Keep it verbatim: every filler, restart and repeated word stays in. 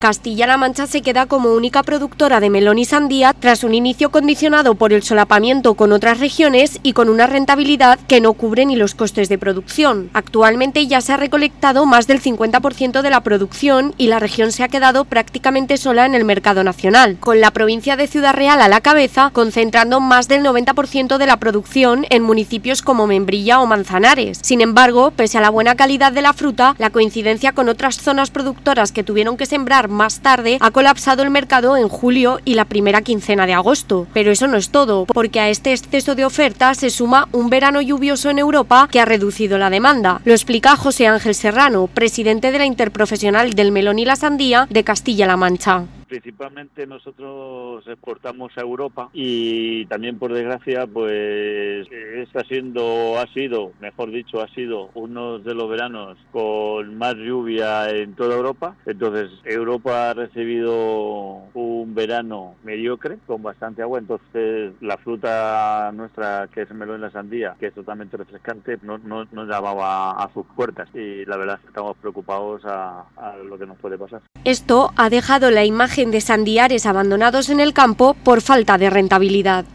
Castilla-La Mancha se queda como única productora de melón y sandía tras un inicio condicionado por el solapamiento con otras regiones y con una rentabilidad que no cubre ni los costes de producción. Actualmente ya se ha recolectado más del cincuenta por ciento de la producción y la región se ha quedado prácticamente sola en el mercado nacional, con la provincia de Ciudad Real a la cabeza, concentrando más del noventa por ciento de la producción en municipios como Membrilla o Manzanares. Sin embargo, pese a la buena calidad de la fruta, la coincidencia con otras zonas productoras que tuvieron que sembrar más tarde ha colapsado el mercado en julio y la primera quincena de agosto. Pero eso no es todo, porque a este exceso de oferta se suma un verano lluvioso en Europa que ha reducido la demanda. Lo explica José Ángel Serrano, presidente de la Interprofesional del Melón y la Sandía de Castilla-La Mancha. Principalmente nosotros exportamos a Europa y también, por desgracia, pues está siendo, ha sido, mejor dicho, ha sido uno de los veranos con más lluvia en toda Europa. Entonces Europa ha recibido un verano mediocre con bastante agua, entonces la fruta nuestra, que es el melón y la sandía, que es totalmente refrescante, no, no, no llamaba a sus puertas y la verdad es que estamos preocupados a, a lo que nos puede pasar. Esto ha dejado la imagen de sandíares abandonados en el campo por falta de rentabilidad.